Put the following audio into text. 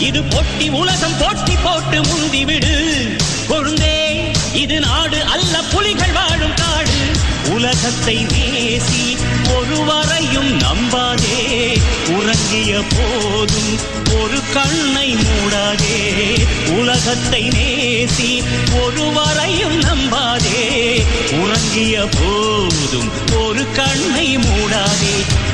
இது போட்டி உலகம் போட்டி போட்டு முந்திவிடு கொழுந்தே. இது நாடு அல்ல புலிகள் வாழும் காடு. உலகத்தை நேசி ஒருவரையும் நம்பாதே. உறங்கிய போதும் ஒரு கண்ணை மூடாதே. உலகத்தை நேசி ஒருவரையும் நம்பாதே. உறங்கிய போதும் ஒரு கண்ணை மூடாதே.